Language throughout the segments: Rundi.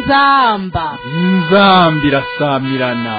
inzambi irasamirana.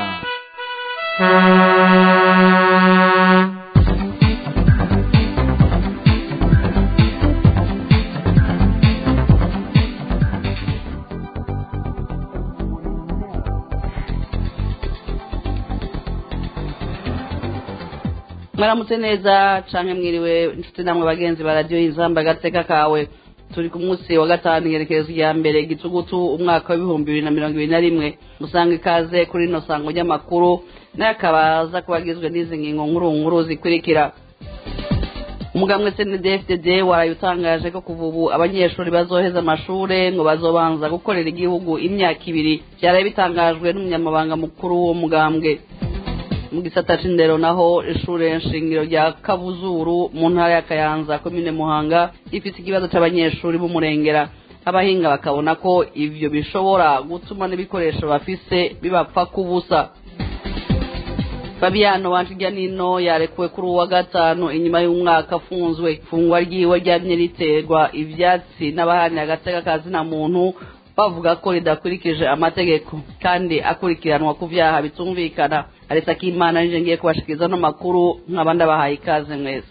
Mwaramutse neza canke mwiriwe inshuti namwe bagenzi ba radio Inzamba gateka kawe. Turi ku munsi wa gatanu yerekezo ya mbere gitugutu umwaka wa 2021 musanga ikaze kuri no sango y'amakuru n'akabaza kubagizwe n'izi ngingo nkuru zikurikira. Umugamwe CNDD-FDD warayutangaje ko kuvubu abanyeshuri bazoheza amashure ngo bazobanza gukorera igihugu imyaka 2 byaraye bitangajwe n'umunyamabanga mukuru wo mugambwe. Mu gisata c'indero naho ishure nshingiro rya Kabuzuru mu ntara ya Kayanza komine Muhanga ifite ikibazo c'abanyeshuri b'umurengera. Abahinga bakabona ko ivyo bishobora gutuma n'ibikoresho bafise bibapfa kubusa. Fabiano Wanjiganino yarekuwe kuri uwa gatanu inyuma y'umwaka afunzwe. Ifungwa ryiwe ryamye riterwa ivyatsi n'abahani agateka kazi na muntu bavuga ko ridakurikije amategeko kandi akurikiranwa ku vyaha bitumvikana. Arisa Kimana nje ngiye kubashikiriza no makuru nk'abandi bahaye ikaze mwese.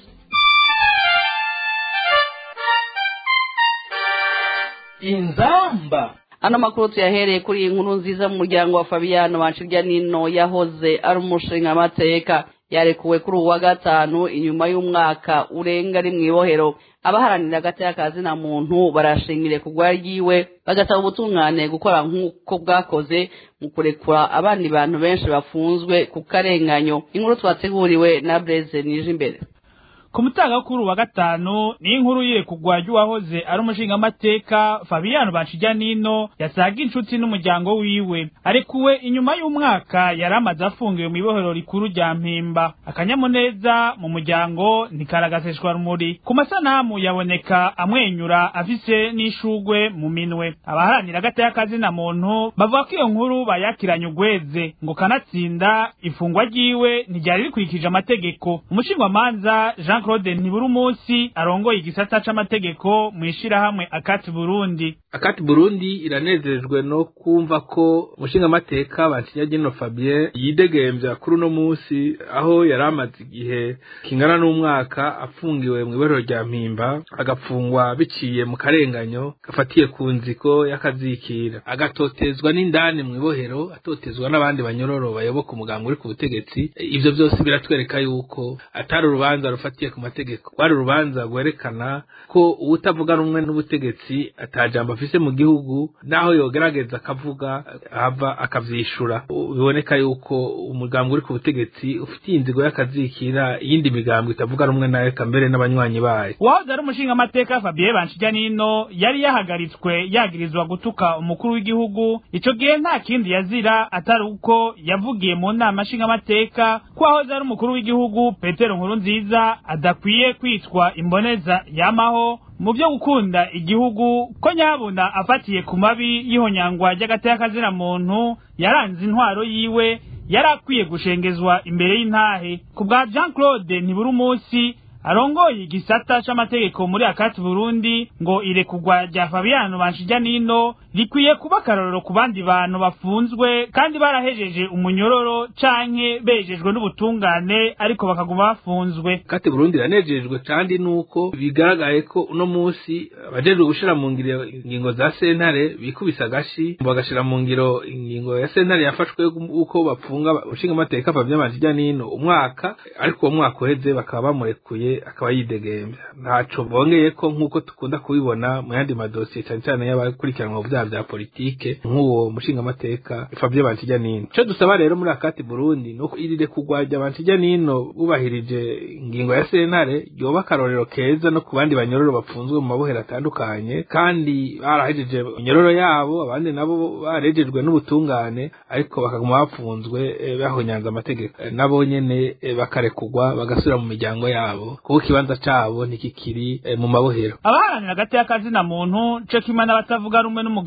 Inzamba. Ano makuru tuyahereye kuri inkuru nziza mu muryango wa Fabiano Wanjiganino yahoze ari umushinga amateka. Yarekuwe kuri uwa gatanu inyuma y'umwaka urenga ari mwibohero. Abaharanira agateka kazi na muntu barashimire kugwa ryiwe bagataba ubutungane gukora nk'uko bwakoze mu kurekura abandi bantu benshi bafunzwe ku karenganyo. Inkuru twateguriwe na Blaise Nijimbere. Ku mutaga kuri uwa gatanu ni inkuru yirekugwa ry'uwahoze ari umushinga amateka Fabiano Wanjiganino yasaga inshuti n'umuryango wiwe. Arekuwe inyuma y'umwaka yaramaze afungiwe mu ibohero rikuru rya Mpimba. Akanyamuneza mu muryango ntikaragaseshwa rumuri. Ku masanamu yaboneka amwenyura afise n'ishugwe mu minwe. Abaharanira agateka kazi na muntu bavuga ko iyo nkuru bayakiranye ugweze ngo kanatsinda ifungwa ryiwe ntiryari rikurikije amategeko. Umushingwamanza Jean-Claude Ntiburumusi arongoye igisata c'amategeko mwishirahamwe Akati Burundi. Akati Burundi iranezerejwe no kumva ko umushinga amateka Wanjiganino Fabien yidegemvya kuri no musi aho yaramaze igihe kingana n'umwaka afungiwe mu ibohero rya Mpimba agapfungwa biciye mu karenganyo gafatiye ku nziko yakazikira agatotezwa n'indani mu ibohero atotezwa n'abandi banyororo bayoboka umugambwe uri ku butegetsi. Ivyo byose biratwereka yuko atari urubanza rufatiye ku mategeko, kwari urubanza gwerekana ko utavuga rumwe n'ubutegetsi atajamba afise mu gihugu naho yogerageza akavuga hava akavyishura. Biboneka yuko umugambwe uri ku butegetsi ufitiye inzigo yakazikira iyindi migambwe itavuga rumwe nayo kambere n'abanywanyi bayo. Wahoze ari umushinga amateka Fabien Wanjiganino yari yahagaritswe yagirizwa gutuka umukuru w'igihugu. Ico gihe nta kindi yazira atari uko yavugiye mu nama nshinga amateka ko wahoze ari umukuru w'igihugu Petero Nkurunziza adakwiye kwitwa imboneza yamaho mu byo gukunda igihugu, ko nyabuna afatiye ku mabi y'ihonyangwa ry'agateka kazi na muntu yaranze intwaro yiwe yarakwiye gushengezwa imbere y'intahe. Ku bwa Jean-Claude Ntiburumusi arongoye igisata c'amategeko muri Akati Burundi ngo irekugwa rya Fabiano Wanjiganino rikwiye kuba karorero ku bandi bantu bafunzwe kandi barahejeje umunyororo canke bejejwe n'ubutungane ariko bakaguma bafunzwe. Akati Burundi ranejejwe kandi nuko bigaragaye ko uno musi abajejwe gushira mu ngiro ingingo za sentare bikubisa gashi bagashira mu ngiro ingingo ya sentare yafashwe uko bapfunga ushinga amateka Fabiano Wanjiganino umwaka, ariko uwo mwaka uheze bakaba bamurekuye akaba yidegembya. Ntaco bongeye ko nkuko tukunda kubibona mu yandi madosiye cyane cyane y'abakurikiranwa mu vya politike nk'uwo mushinga amateka Fabien Wanjiganino. Cyo dusaba rero muri Akati Burundi no irire kugwajya Wanjiganino bubahirije ingingo ya sentare yoba karorero keza no kubandi banyororo bapfunzwe mu mabohero atandukanye kandi barahejeje inyororo yabo, abandi nabo barejejwe n'ubutungane ariko bakaguma bapfunzwe bahonyanza amategeko. Nabo nyene bakarekugwa bagasubira mu miryango yabo kuko kibanza cabo ntikikiri mu mabohero. Abaharanira agateka kazi na muntu cyo kimana batavuga rumwe n'umugabo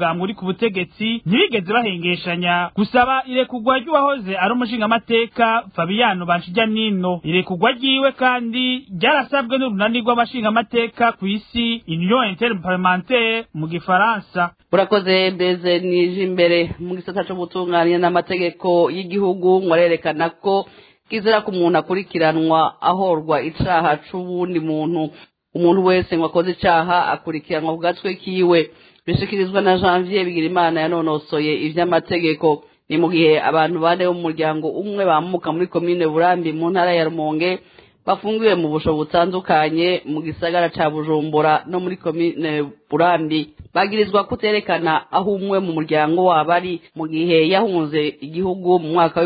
n'umugambwe uri ku butegetsi ntibigeze bahengeshanya gusaba irekurwa ry'uwahoze ari umushingamateka Fabiano Banshijyanino. Irekurwa ryiwe kandi ryarasabwe n'urunani rw'abashingamateka ku isi Union Interparlementaire mu gifaransa. Urakoze Beze nije imbere mu gisata cyo gutunganya n'amategeko y'igihugu ngwarerekana ko kizira ku muntu akurikiranwa ahorwa icaha c'ubundi muntu. Umuntu wese ngwakoze icaha akurikiranwa ku gatwe kiwe. Bishikirizwa na Janvier Bigirimana yanonosoye ivy'amategeko. Ni mu gihe abantu bane bo mu muryango umwe bamuka muri commune Burambi mu ntara ya Rumonge bafungiwe mu busho butandukanye mu gisagara ca Bujumbura no muri commune Burambi bagirizwa kuterekana aho umwe mu muryango wabari mu gihe yahunze igihugu mu mwaka wa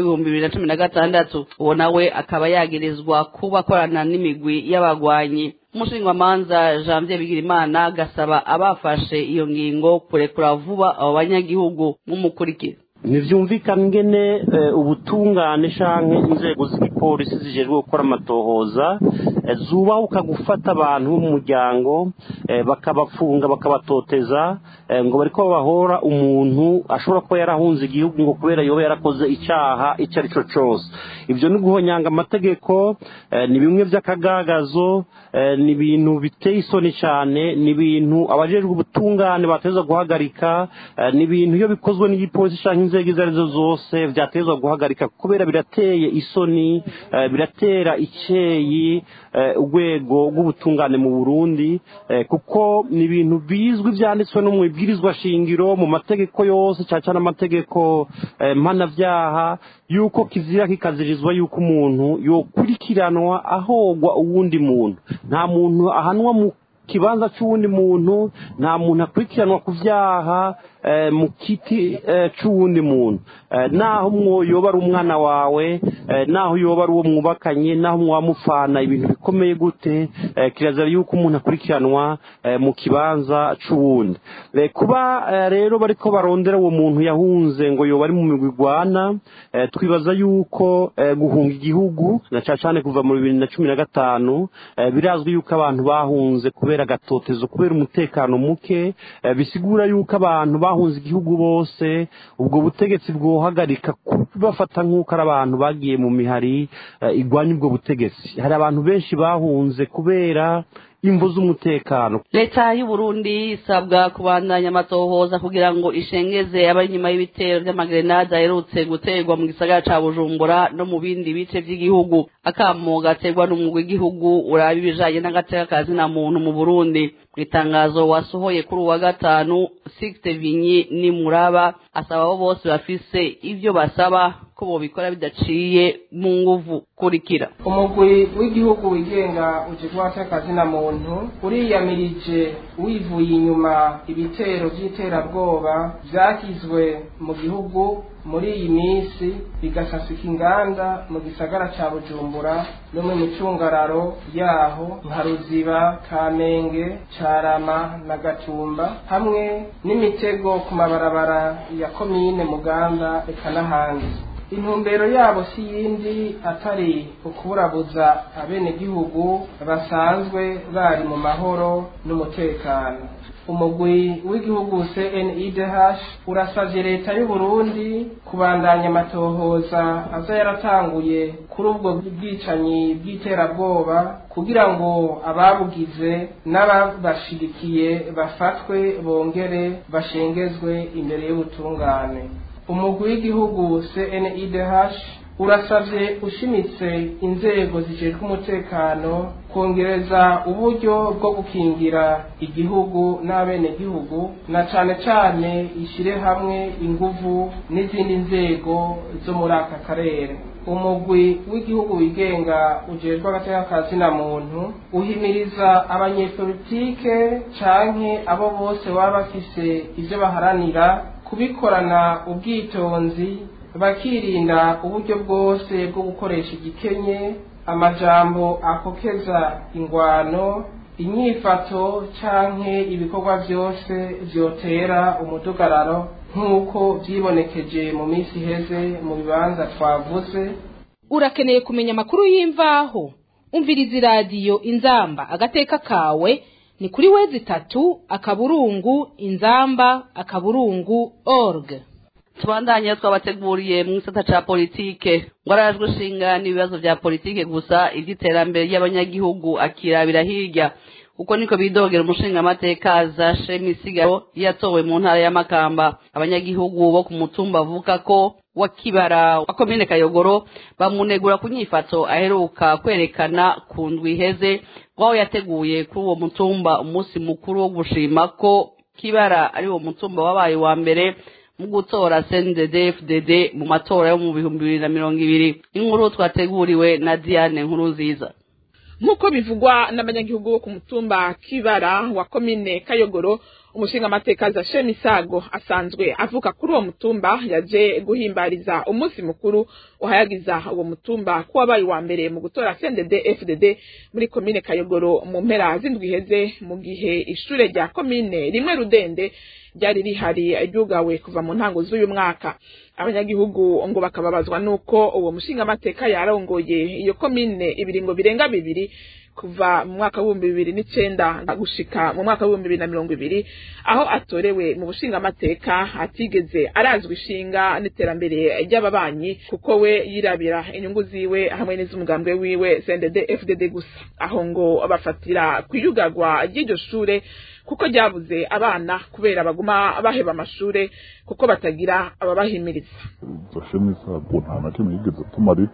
2016. Uwo nawe akaba yagirizwa kuba akorana n'imigwi y'abagwanyi. Umushingamanza Janvier Bigirimana gasaba abafashe iyo ngingo kurekura vuba abo banyagihugu nk'umukurikira. Nivyumvikana ingene ubutungane canke inzego z'igipolisi zijejwe gukora amatohoza zubahuka gufata abantu bo mu muryango bakabafunga bakabatoteza ngo bariko bahora umuntu ashobora kuba yarahunze igihugu ngo kubera yoba yarakoze icaha ico ari cyo cose. Ivyo ni guhonyanga amategeko, ni bimwe vy'akagagazo, ni ibintu biteye isoni cyane, ni ibintu abajejwe ubutungane bateza guhagarika, ni ibintu iyo bikozwe n'igipolisi canke inzego izo arizo zose vyatezwa guhagarika kubera birateye isoni, biratera iceyi urwego rw'ubutungane mu Burundi, kuko ni ibintu bizwi vyanditswe no mu ibwirizwa shingiro mu mategeko yose cyane amategeko mpanavyaha yuko kizira kikazirizwa yuko umuntu yokurikiranwa ahogwa uwundi muntu. Nta muntu ahanwa mu kibanza c'uwundi muntu, nta muntu akurikiranwa ku vyaha mu kiti c'uwundi muntu. Naho mwoyoba ari umwana wawe, naho yoba ari uwo mwubakanye, naho mwamufana ibintu bikomeye gute, kirazira yuko umuntu akurikiranwa mu kibanza c'uwundi. Kuba rero bariko barondera uwo muntu yahunze ngo yoba ari mu migwi igwana, twibaza yuko guhunga igihugu na cyane kuva mu 2015 birazwi yuko abantu bahunze kubera gatotezo, kubera umutekano muke, bisigura yuko abantu bahunze igihugu bose ubwo butegetsi bwohagarika kubafata nk'uko ari abantu bagiye mu mihari igwanya ubwo butegetsi. Hari abantu benshi bahunze kubera imvo z'umutekano. Leta y'u Burundi isabwa kubandanya amatohoza kugira ngo ishengeze abari nyuma y'ibitero by'amagrenade aherutse guterwa mu gisagara ca Bujumbura no mu bindi bice by'igihugu. Akamo gaterwa n'umugwi w'igihugu uraba ibijanye n'agateka kazi na muntu mu Burundi. Itangazo wasohoye kuri wa gatanu, Sixte Vinyi ni Muraba asaba abo bose bafise ivyo basaba ko bobikora bidaciye mu nguvu. Kurikira. Umugwi w'igihugu wigenga ujejwe akazi na muntu uriyamirije wivuye inyuma ibitero by'iterabwoba byakizwe mu gihugu muri iyi minsi bigasasika inganda mu gisagara ca Bujumbura no mu micungararo yaho nka Ruziba, Kamenge, Carama na Gatumba, hamwe n'imitego ku mabarabara ya komine Muganda eka n'ahandi. Intumbero yabo si yindi atari ukuburabuza abenegihugu basanzwe bari mu mahoro n'umutekano. Umugwi w'igihugu CNIDH urasavye leta y'u Burundi kubandanya amatohoza aza yaratanguye kuri ubwo bwicanyi bw'iterabwoba kugira ngo ababugize n'ababashigikiye bafatwe bongere bashengezwe imbere y'ubutungane. Umugwi w'igihugu CNIDH urasavye ushimitse inzego zijejwe umutekano kongereza uburyo bwo gukingira igihugu n'abenegihugu, na cane cane ishire hamwe inguvu n'izindi nzego zo muri aka karere. Umugwi w'igihugu wigenga ujejwe agateka kazi na muntu uhimiriza abanyepolitike canke abo bose baba bafise ivyo baharanira kubikorana ubwitonzi, bakirinda uburyo bwose bwo gukoresha igikenye, amajambo akokeza ingwano, inyifato canke ibikorwa byose vyotera umudugararo nk'uko vyibonekeje mu minsi iheze mu bibanza twavuze. Urakeneye kumenya amakuru y'imvaho? Umviriza iradiyo Inzamba agateka kawe ni kuri www.inzamba.org. tubandanye twabateguriye mu gisata ca politike ngo arajwe ishinga n'ibibazo vya politike gusa ivy'iterambere ry'abanyagihugu akirabira hirya uko niko bidogera umushinga amateka za Shemisigaro yatowe mu ntara ya Makamba. Abanyagihugu bo ku mutumba avuga ko wa Kibara wa komine Kayogoro bamunegura ku nyifato aheruka kwerekana ku ndwi iheze waho yateguye kuri uwo mutumba umunsi mukuru wo gushima ko Kibara ari uwo mutumba wabaye wa mbere mu gutora CNDD-FDD mu matora yo mu 2020. Inkuru twateguriwe na Diane Nkurunziza. Nkuko bivugwa n'abanyagihugu bo ku mutumba Kibara wa komine Kayogoro, umushinga amateka za Shemisago asanzwe avuka kuri uwo mutumba yaje guhimbariza umunsi mukuru uhayagiza uwo mutumba ko wabaye wa mbere mu gutora CNDD-FDD muri komine Kayogoro mu mpera z'indwi iheze, mu gihe ishure rya komine rimwe Rudende ryari rihari ryugawe kuva mu ntango z'uyu mwaka. Abanyagihugu ngo bakababazwa nuko uwo mushinga amateka yarongoye iyo komine ibiringo birenga bibiri kuva mu mwaka wa 2009 gushika mu mwaka wa 2020 aho atorewe mu bushinga amateka atigeze arazwi ishinga n'iterambere ry'ababanyi kuko we yirabira inyungu ziwe hamwe n'iz'umugambwe wiwe CNDD-FDD gusa. Aho ngo bafatira kwiyugagwa ry'iryo shure kuko ryabuze abana kubera baguma baheba amashure kuko batagira ababahimiriza. Shemisago nta na kimwe yigeze tumari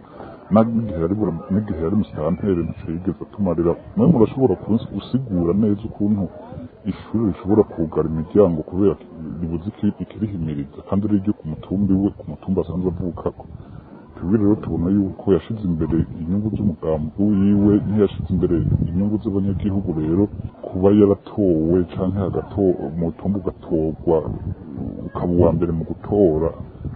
n'igihe yari musitanteri ntiyigeze tumarira. Mwe murashobora gusigura neza ukuntu ishuri rishobora kugara imiryango kubera ribuze ikirihimiriza kandi ryo ku mutumba iwe ku mutumba asanzwe avukako. Twebwe rero tubona yuko yashize imbere inyungu z'umugambi wiwe ntiyashize imbere inyungu z'abanyagihugu. Rero kuba yaratowe canke umutumba ugatorwa ukaba uwa mbere mu gutora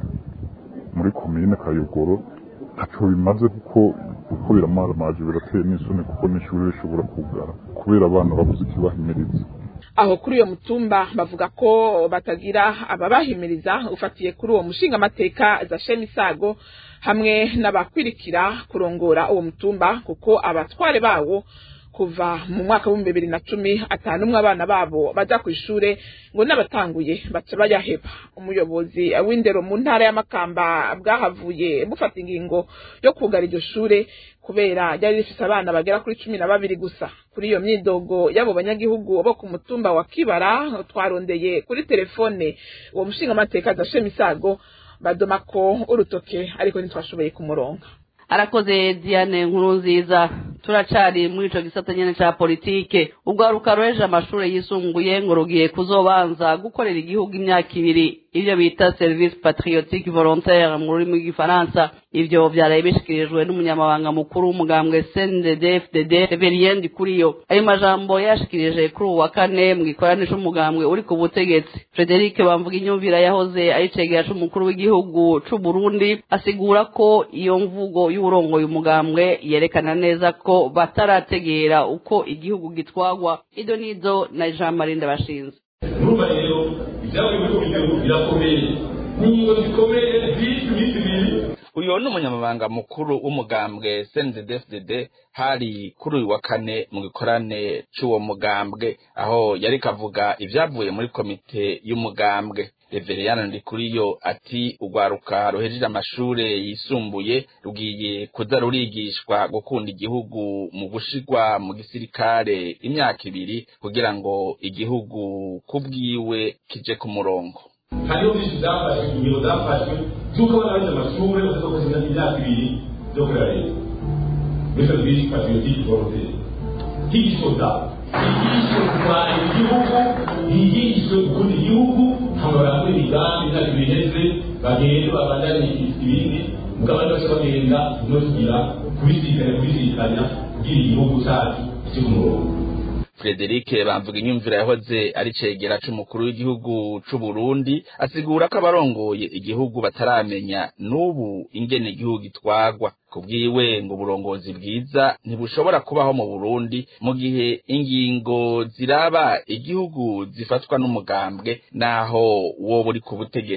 muri komine Kayogoro ntaco bimaze kuko biramaramaje birateye n'isoni kuko n'ishuri rishobora kugara kubera abana babuze ikibahimiriza. Aho kuri uyo mutumba bavuga ko batagira ababahimiriza ufatiye kuri uwo mushinga amateka za Shemisago hamwe n'abakwirikira kurongora uwo mutumba kuko abatware bawo kuva mu mwaka wa 2010 atanumwe abana babo baja ku ishure ngo n'abatanguye baca bayaheba. Umuyobozi w'indero mu ntara ya Makamba bwahavuye bufata ingingo yo kugara iryo shure kubera ryari rifise abana bagera kuri 12 gusa. Kuri iyo myidogo y'abo banyagihugu bo ku mutumba wa Kibara twarondeye kuri telefone uwo mushinga amateka za Shemisago badoma ko urutoke ariko ntitwashoboye kumuronka. Arakoze Diane Nkurunziza. Turacari muri ico gisata nyene ca politike. Ugwaruka rweje amashure yisumbuye ngo rugiye kuzobanza gukorera igihugu imyaka 2 ivyo bita service patriotique volontaire mu rurimi rw'igifaransa. Ivyo vyaraye bishikirijwe n'umunyamabanga mukuru w'umugambwe CNDD-FDD Reverien Ndikuriyo. Ayo majambo yashikirije kuri uwa kane mu gikoranisho umugambwe uri ku butegetsi. Frederic Bamvuga inyumvira yahoze ari cegera c'umukuru w'igihugu c'u Burundi asigura ko iyo mvugo y'urongoye umugambwe yerekana neza ko batarategera uko igihugu gitwagwa. Ido nizo na Jean Marie Ndabashinze. Urumva rero ibyabaye mu gihugu birakomeye n'ingo zikomeye z'ibindi. Uyo ni umunyamabanga mukuru w'umugambwe CNDD-FDD hari kuri uyu wa kane mu gikorane c'uwo mugambwe aho yari kavuga ivyavuye muri komite y'umugambwe. Reverien Ndikuriyo ati ugwaruka ruhejeje amashure yisumbuye rugiye kuza rurigishwa gukunda igihugu mu gushigwa mu gisirikare imyaka 2 kugira ngo igihugu kubwiwe kije ku murongo. Hariho bizafashe ibiro zafashe zuko banaje amashure uzokozina imyaka 2 zo kurarira. Bisa biri patriotique volontaire. Higishoza kwa igihugu higisho kundi igihugu hamara kuri imigambi imyaka 2 iheze bagende babandanye ibindi mugabane bose bagenda no kugira kubisikanya kugira igihugu cyacu cyo murongo. Frederic Bamvuga inyumvira yahoze ari cegera c'umukuru w'igihugu c'u Burundi asigura ko abarongoye igihugu bataramenya n'ubu ingene igihugu gitwagwa. Kubwiwe ngo uburongozi bwiza ntibushobora kubaho mu Burundi mu gihe ingingo ziraba igihugu zifatwa n'umugambwe naho wo buri ku butegetsi.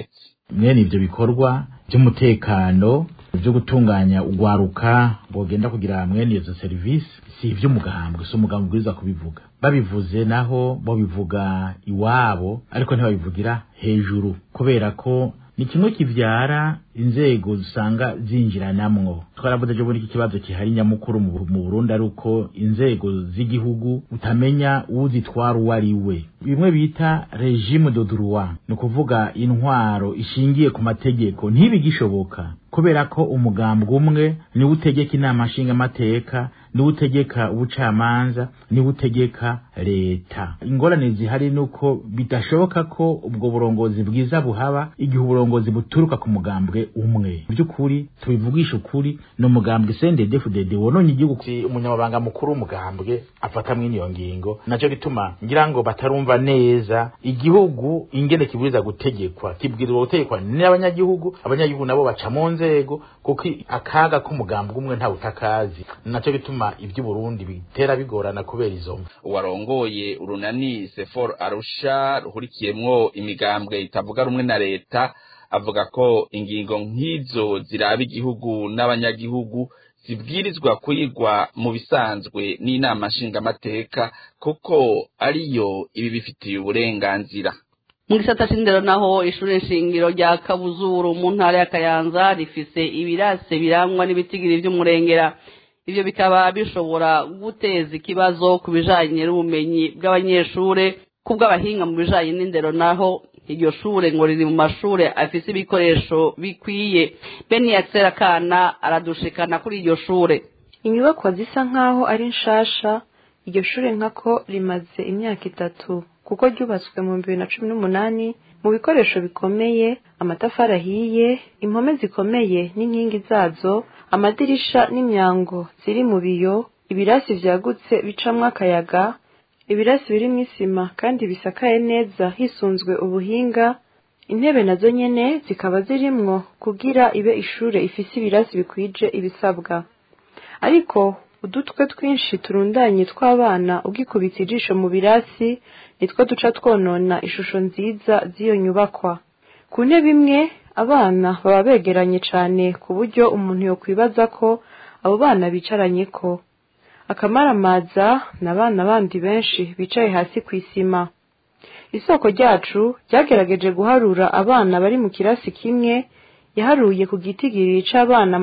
mwene ivyo bikorwa by'umutekano byo gutunganya ugwaruka bogenda kugira mwene izo service si ivy'umugambwe so umugambwe bwiza kubivuga babivuze naho bo bivuga iwabo ariko ntibabivugira hejuru kubera ko ni kimwe kivyara inzego usanga zinjiranamwo twaravuze je muri iki kibazo kihari nyamukuru mu Burundi aruko inzego z'igihugu utamenya uzitwara uwari we bimwe bita regime de droit no kuvuga intwaro ishingiye ku mategeko ntibigishoboka kubera ko umugambwe umwe ni utegeka inama nshinga amateka ni utegeka ubucamanza ni utegeka leta ingorane zihari nuko bidashoboka ko ubwo burongozi bwiza buhaba igihe uburongozi buturuka ku mugambwe umwe by'ukuri tubivugisha ukuri no mugambwe CNDD-FDD wononye igihugu umunyamabanga mukuru w'umugambwe afata mw'iniyo ngingo naco gituma ngira ngo batarumva neza igihugu ingene kibwiza gutegekwa kibwirizwa gutegekwa n'abanyagihugu abanyagihugu nabo baca mu nzego kuko akaga k'umugambwe umwe nta utakazi naco gituma ivyo Burundi bitera bigorana kubera izo warongoye urunani Sefor Arusha ruhurikiyemwo imigambwe itavuga rumwe na leta avuga ko ingingo nk'izo ziraba igihugu n'abanyagihugu zibwirizwa kuyigwa mu bisanzwe n'inama nshingamateka kuko ariyo ibi bifitiye uburenganzira. Mu gisata c'indero naho ishure nshingiro rya Kabuzuru mu ntara ya Kayanza rifise ibirase birangwa n'ibitigiri vy'umurengera ivyo bikaba bishobora guteza ikibazo ku bijanye n'ubumenyi bw'abanyeshure kubw'abahinga mu bijanye n'indero naho iryo shure ngo riri mu mashure afise ibikoresho bikwiye Beni Yatsera Kana aradushikana kuri iryo shure inyubako zisa nkaho ari nshasha iryo shure nkako rimaze imyaka 3 kuko ryubatswe mu 2018 mu bikoresho bikomeye amatafari ahiye impome zikomeye n'inkingi zazo amadirisha n'imyango ziri mu biyo ibirasi vyagutse bicamwo akayaga ibirasi biri mw'isima kandi bisakaye neza hisunzwe ubuhinga intebe nazo nyene zikaba zirimwo kugira ibe ishure ifise ibirasi bikwije ibisabwa ariko udutwe twinshi turundanye tw'abana ugikubita ijisho mu birasi nitwo duca twonona ishusho nziza z'iyo nyubakwa ku ntebe imwe abana baba begeranye cane ku buryo umuntu yokwibaza ko abo bana bicaranye ko akamaramaza n'abana bandi benshi bicaye hasi kw'isima isoko ryacu ryagerageje guharura abana bari mu kirasi kimwe yaharuye ku gitigiri c'abana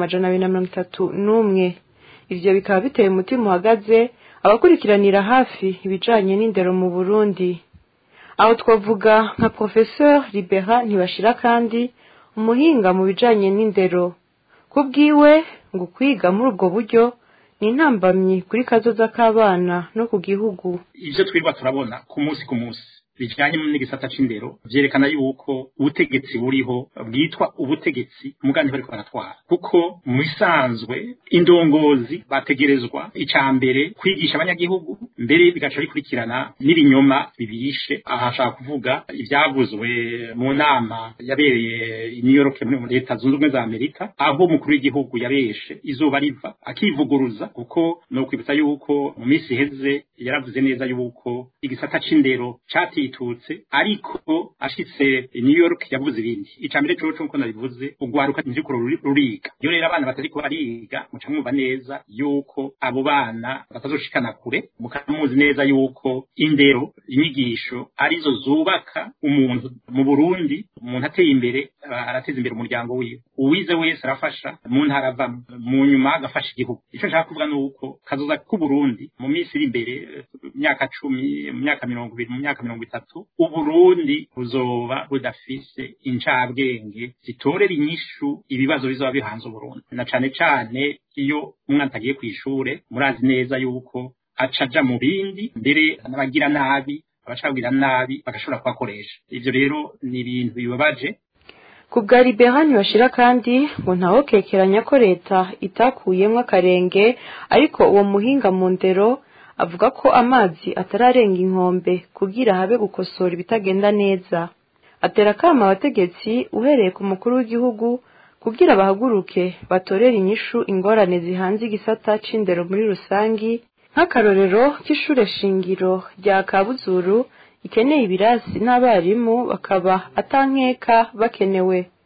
231 ivyo bikaba biteye umutima uhagaze abakurikiranira hafi ibijanye n'indero mu Burundi aho twavuga nka Professeur Libera Ntibashira kandi umuhinga mu bijanye n'indero kubwiwe ngo kwiga muri ubwo buryo ni intambamyi kuri kazoza k'abana no ku gihugu ivyo twirwa turabona ku munsi bijanye n'igisata c'indero vyerekana yuko ubutegetsi buriho bwitwa ubutegetsi mugandi bariko baratwara kuko mu bisanzwe indongozi bategerezwa icambere kwigisha abanyagihugu mbere bigaca bikurikirana n'ibinyoma bibishe ahashaka kuvuga ivyavuzwe mu nama yabereye i New York muri leta zunze ubumwe za Amerika aho umukuru w'igihugu yabeshe izuba riva akivuguruza kuko no kwibutsa yuko mu minsi iheze yaravuze neza yuko igisata c'indero catitutse ariko ashitse New York yavuze ibindi icambere cyo nko nabivuze ugwaruka inziko ruriga iyo rero abana batariko bariga muca mwumva neza yuko abo bana batazoshikana kure mukamuzi neza yuko indero inyigisho arizo zubaka umuntu mu Burundi umuntu ateye imbere arateza imbere umuryango wiwe uwize wese arafasha mu ntara ava mu nyuma agafasha igihugu ico nshaka kuvuga nuko kazoza ku Burundi mu minsi iri imbere myaka 10 mu myaka 20 mu myaka 30 Uburundi buzoba budafise incabwenge zitorera inyishu ibibazo bizoba bihanze Uburundi na cane cane iyo umwana atagiye kwishure murazi neza yuko acaja mu bindi mbere n'abagira nabi abacabwira nabi bagashobora kwakoresha ivyo rero ni ibintu bibabaje kubwa Libera Ntibashira kandi ngo ntawokekeranya ko leta itakuyemwo akarenge ariko uwo muhinga mu ndero avuga ko amazi atararenga inkombe kugira habe gukosora ibitagenda neza atera kama abategetsi uhereye ku mukuru w'igihugu kugira bahaguruke batorera inyishu ingorane zihanze igisata c'indero muri rusangi nk'akarorero k'ishure shingiro rya Kabuzuru ikeneye ibirasi n'abarimu bakaba atankeka bakenewe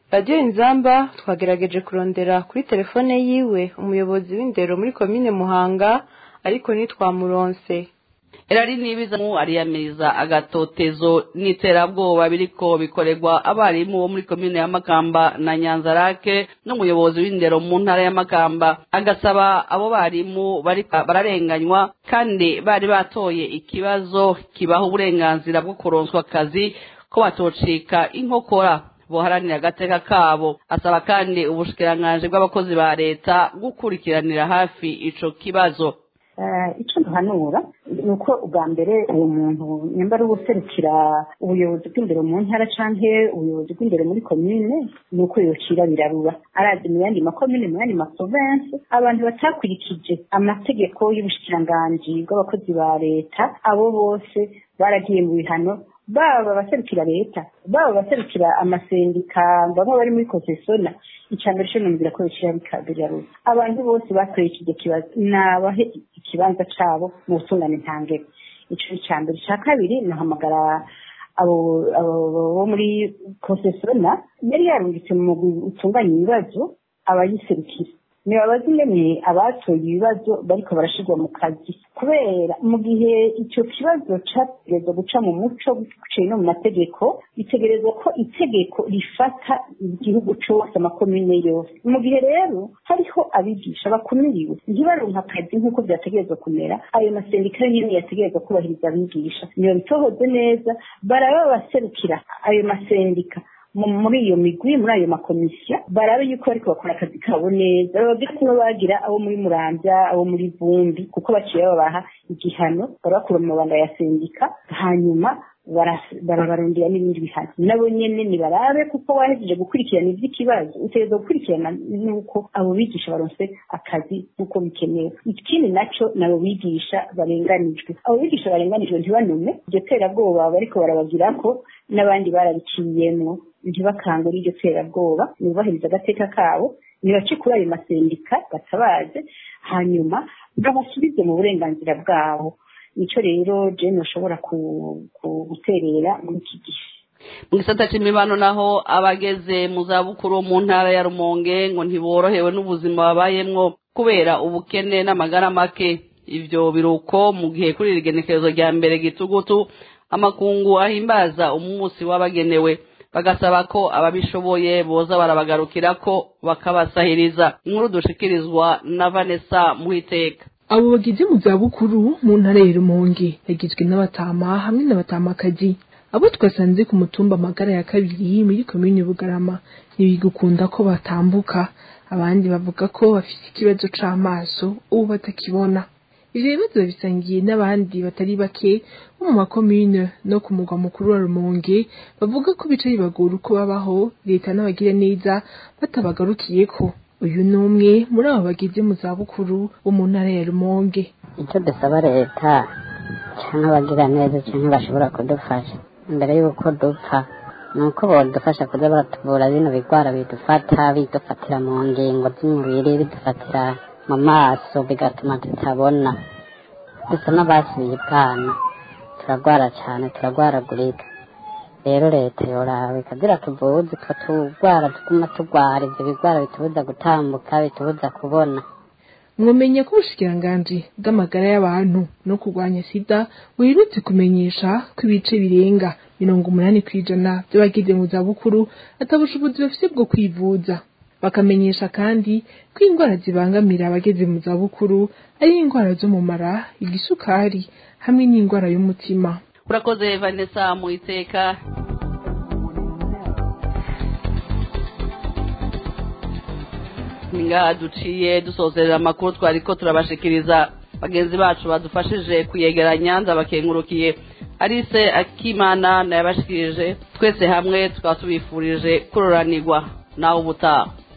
radiyo inzamba twagerageje kurondera kuri telefone yiwe umuyobozi w'indero muri komine Muhanga ariko ntitwamuronse. Erari nibiza ariyamiriza agatotezo n'iterabwoba biriko bikorerwa abarimu bo muri komine ya Makamba na Nyanzarake n'umuyobozi w'indero mu ntara ya Makamba, agasaba abo barimu bararenganywa kandi bari batoye ikibazo kibaha uburenganzira bwo kuronswa akazi ko batocika inkokora boharanira agateka kabo. Asaba kandi ubushikiranganji bw'abakozi ba leta gukurikiranira hafi ico kibazo. Icyo duhanura ni uko ubwa mbere uwo muntu nyamba ari ubuserukira ubuyobozi bw'indero mu ntara canke ubuyobozi bw'indero muri komine ni uko yocira birarura arazi mu yandi makomine mu yandi maprovince abantu batakurikije amategeko y'ubushikiranganji bw'abakozi ba leta abo bose baragiye mu bihano, baba baserukira leta baba baserukira amasendika bamwe bari muri konsesona. Icambere cyo numvira ko bishira bikabiraro abantu bose batoye iki kibazo nabahe ikibanza cabo mu butungane ntangere. Ico icambere cya kabiri nahamagara abo muri konsesona yari yarungitse mu gutunganya ibibazo abayiserukira nibabazi nyene abatoye ibibazo bariko barashirwa mu kazi, kubera mu gihe icyo kibazo categerezwa guca mu muco biciye no mu mategeko, bitegerezwa ko itegeko rifata igihugu cose amakomine yose. Mu gihe rero hariho abigisha bakumiriwe ntibaronka akazi nk'uko vyategerezwa kumera, ayo masendika nyene yategerezwa kubahiriza abigisha niyo bitohoze neza baraba baserukira ayo masendika muri iyo migwi muri ayo makomisiyo barabe yuko ariko bakora akazi kabo neza, bababwira ko bagira abo muri Muramvya abo muri Vumbi kuko baciye babaha igihano barakura mu mabanga ya sendika hanyuma barabarondera n'ibindi bihano. Nabo nyene ni barabe kuko wahejeje gukurikirana ivy'ikibazo utegerezwa gukurikirana nuko abo bigisha baronse akazi kuko bikenewe. Ikindi naco nabo bigisha barenganijwe, abo bigisha barenganijwe ntibanume iryo terabwoba bariko barabagirako n'abandi barabiciyemwo ntibakangura iryo terabwoba, nibahiriza agateka kabo nibace kuri ayo masendika batabaze hanyuma babasubize mu burenganzira bwabo. Nico rero je noshobora guterera muri iki gihe. Mu gisata c'imibano naho abageze mu zabukuru mu ntara ya Rumonge ngo ntiborohewe n'ubuzima babayemwo kubera ubukene n'amagara make. Ivyo biruko mu gihe kuri rigenekerezo rya mbere gitugutu amakungu ahimbaza umunsi w'abagenewe, bagasaba ko ababishoboye boza barabagarukirako bakabasahiriza. Inkuru dushikirizwa na Vanessa Muhiteka. Abo bagize mu zabukuru mu ntara ya Rumonge bagizwe n'abatama hamwe n'abatamakazi. Abo twasanze ku mutumba Magara ya kabiri muri komine Bugarama ntibigukunda ko batambuka, abandi bavuga ko bafite ikibazo c'amaso ubu batakibona. Ivyo bibazo bisangiye n'abandi batari bake bo mu makomine no ku mugwa mukuru wa Rumonge bavuga ko bica bibagora uko babaho leta n'abagira neza batabagarukiyeko. Uyu numwe muri abo bagize mu zabukuru bo mu ntara ya Rumonge. Icyo dusaba leta cyangwa abagira neza cyangwa bashobora kudufasha mbere y'uko dupfa nuko bodufasha kuza baratuvura bino bigwara bidufatira mu ngingo z'umubiri, bidufatira mu maso bigatuma tutabona, dusa n'abasubiye ibwana turagwara cyane turagwaragurika. Rero leta yoraba ikagira tuvuze ko tugwara tuguma tugwara ivyo bigwara bitubuza gutambuka bitubuza kubona. Mwomenya ko ubushikiranganji bw'amagara y'abantu no kurwanya sida buherutse kumenyesha ko ibice birenga 80% by'abagize mu zabukuru atabushobozi bafite bwo kwivuza. Bakamenyesha kandi ko indwara zibangamira abageze mu zabukuru ari indwara zo mu mara, igisukari hamwe n'indwara y'umutima. Urakoze Vanessa Muhiteka. Ninga duciye dusozerera amakuru twariko turabashikiriza. Bagenzi bacu badufashije kuyegeranya ndabakengurukiye. Alice Akimana nayabashikirije, twese hamwe twatubifurije kuroranirwa naho ubutaha.